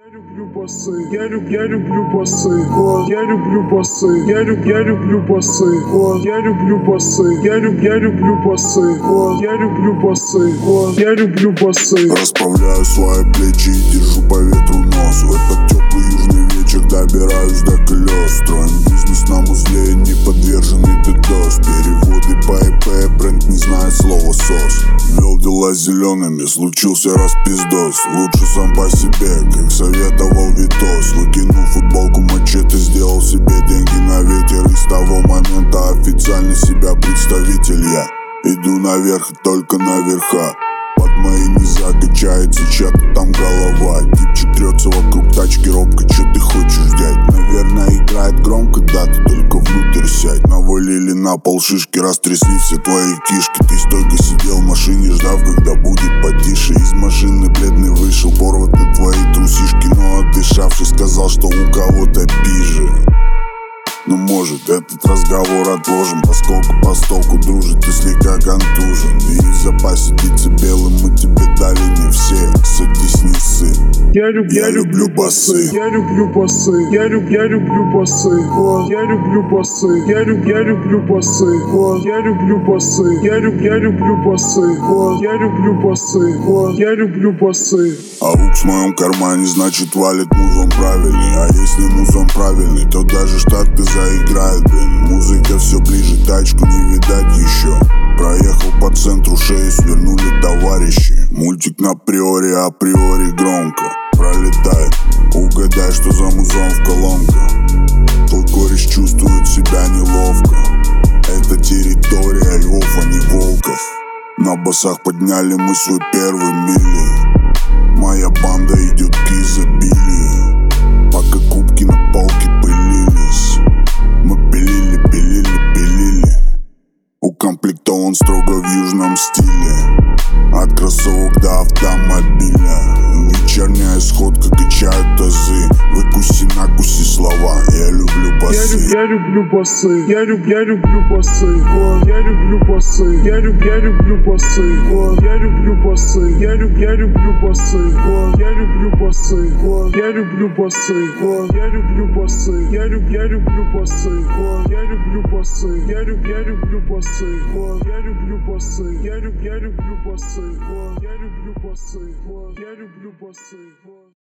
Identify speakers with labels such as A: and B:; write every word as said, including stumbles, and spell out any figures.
A: Я люблю басы, я люблю, я люблю басы, я люблю басы, я люблю, я люблю басы, я люблю басы, я люблю, я люблю басы, я люблю басы, я люблю басы.
B: Расправляю свои плечи и держу по ветру нос. В этот теплый южный вечер добираюсь до колес. Строим бизнес на узле, не подверженный ддос. Переводы по ИП, бренд не знает слова сос. Вел дела зелеными, случился распиздос. Лучше сам по себе, как советовал Витос. Выкинул футболку мачете, сделал себе деньги на ветер. И с того момента официально себя представитель я. Иду наверх и только наверха. Под моей не закачается чья-то там голова. Типчик трется вокруг тачки робко, чё ты хочешь, дядь? Наверное играет громко, да, ты только внутрь сядь. Навалили на пол шишки, растрясли все твои кишки. Ты стойко сидел в машине, ждав, когда будет потише. Из машины бледный вышел, порваты твои трусишки. Но отдышавший сказал, что у кого-то пизже. Ну может этот разговор отложим, поскольку постолку дружит и слегка контужен. И в запасе децибелы мы тебе дали не все. Садись, не ссы.
A: Я люблю,
B: Я люблю басы.
A: я люблю басы, я люблю, я люблю басы, я люблю басы, я люблю, я люблю басы, я люблю басы, я люблю, я люблю басы, я люблю басы, я люблю басы.
B: А укс в моем кармане, значит валит музон правильный. А если музон правильный, то даже штатка заиграет, блин. Музыка все ближе, тачку не видать еще. Проехал по центру, шею свернули товарищи. Мультик на приоре, априори громко пролетает. Угадай, что за музон в колонках. Тот кореш чувствует себя неловко. Это территория львов, а не волков. На басах подняли мы свой первый мили. Моя банда идет к изобилию. Пока кубки на полке пылились, мы пилили, пилили, пилили. Укомплектован строго в южном стиле. От кроссовок до автомобиля. Вечерняя сходка, качают тазы. Выкуси, накуси слова. Я люблю басы.
A: Я люблю басы, я люблю, я люблю басы, я люблю басы, я люблю, я люблю басы, я люблю басы, я люблю, я люблю басы, я люблю басы, я люблю басы, я люблю басы, я люблю, я люблю басы, я люблю басы, я люблю, я люблю басы, я люблю басы, я люблю, я люблю басы, я люблю басы, я люблю басы.